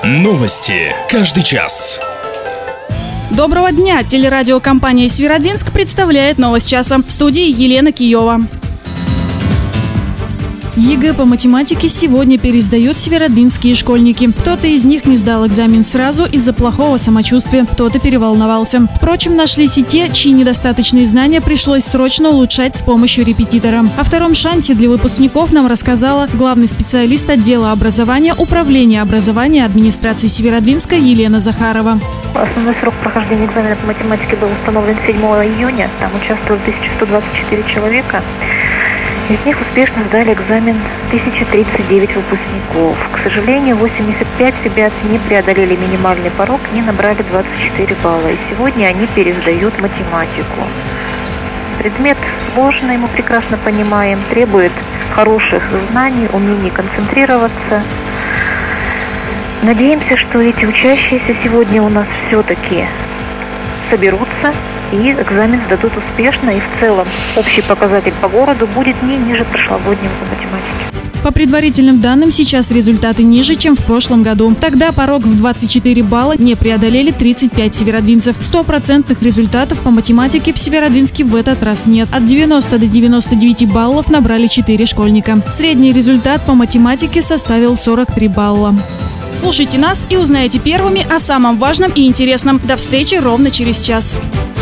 Новости каждый час. Доброго дня! Телерадиокомпания «Северодвинск» представляет новость часа. В студии Елена Киева. ЕГЭ по математике сегодня пересдают северодвинские школьники. Кто-то из них не сдал экзамен сразу из-за плохого самочувствия, кто-то переволновался. Впрочем, нашлись и те, чьи недостаточные знания пришлось срочно улучшать с помощью репетитора. О втором шансе для выпускников нам рассказала главный специалист отдела образования Управления образования администрации Северодвинска Елена Захарова. Основной срок прохождения экзамена по математике был установлен 7 июня. Там участвовали 1124 человека. Из них успешно сдали экзамен 1039 выпускников. К сожалению, 85 ребят не преодолели минимальный порог, не набрали 24 балла. И сегодня они пересдают математику. Предмет сложный, мы прекрасно понимаем, требует хороших знаний, умений концентрироваться. Надеемся, что эти учащиеся сегодня у нас все-таки соберутся и экзамен сдадут успешно, и в целом общий показатель по городу будет не ниже прошлогоднего по математике. По предварительным данным, сейчас результаты ниже, чем в прошлом году. Тогда порог в 24 балла не преодолели 35 северодвинцев. 100% результатов по математике в Северодвинске в этот раз нет. От 90 до 99 баллов набрали 4 школьника. Средний результат по математике составил 43 балла. Слушайте нас и узнаете первыми о самом важном и интересном. До встречи ровно через час.